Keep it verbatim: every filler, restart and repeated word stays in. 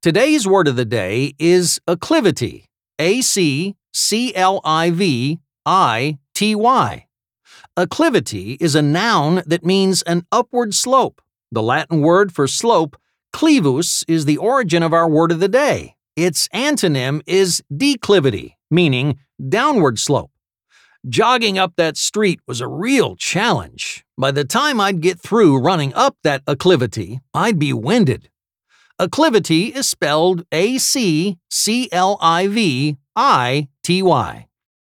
Today's word of the day is acclivity. A C C L I V I T Y. Acclivity is a noun that means an upward slope. The Latin word for slope, clivus, is the origin of our word of the day. Its antonym is declivity, meaning downward slope. Jogging up that street was a real challenge. By the time I'd get through running up that acclivity, I'd be winded. Acclivity is spelled A C C L I V I T Y.